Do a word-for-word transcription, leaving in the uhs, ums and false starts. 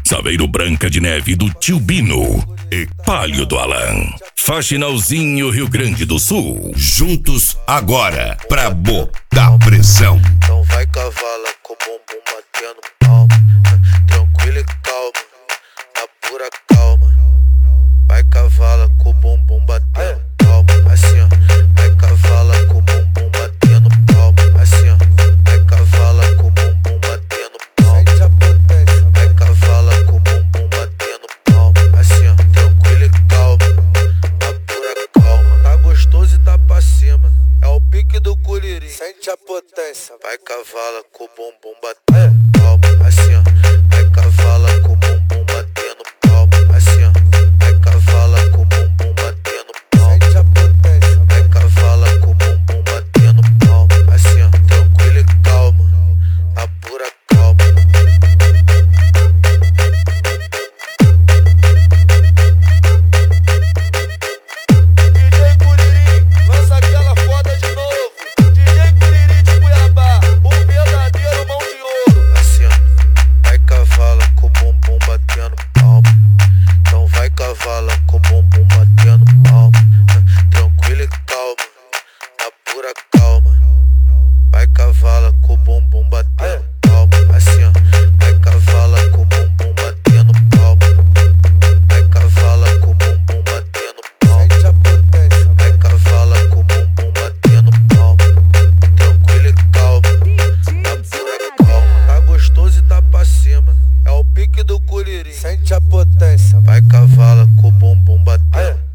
Saveiro Branca de Neve do Tio Bino e Palio do Alan. Faxinalzinho, Rio Grande do Sul. Juntos agora pra botar pressão. Então vai cavala com o bumbum batendo palma. Tranquilo e calma, na pura calma. Vai cavala com o bumbum batendo palma. Assim ó, vai cavala com o bumbum batendo palma. Assim ó, vai cavala com o bumbum batendo palma. Vai cavala com o bumbum batendo palma. Assim ó, tranquilo e calma, na pura calma. Tá gostoso e tá pra cima, é o pique do curirim. Sente a potência. Vai cavala com o bumbum batendo palma. Assim ó, vai cavala com o bumbum batendo palma. Assim ó, vai cavala com o bumbum batendo palma. Sente a potência. Vai cavala com o bumbum batendo palma. Assim ó, tranquilo e calma, na pura calma. D J Curirim, lança aquela foda de novo. D J Curirim de Cuiabá, o verdadeiro mão de ouro. Assim ó, vai cavala com o bumbum batendo palma. Então vai cavala com o bumbum batendo palma. Tranquilo e calma, na pura calma. Vai cavala com o bumbum batendo palma. Assim ó, vai cavala com o bumbum batendo palma. Vai cavala com o bumbum batendo palma. Vai cavala com o bumbum batendo palma. Tranquilo e calma, na pura calma. Tá gostoso e tá pra cima, é o pique do curirim. Sente a potência. Vai cavala com o bumbum batendo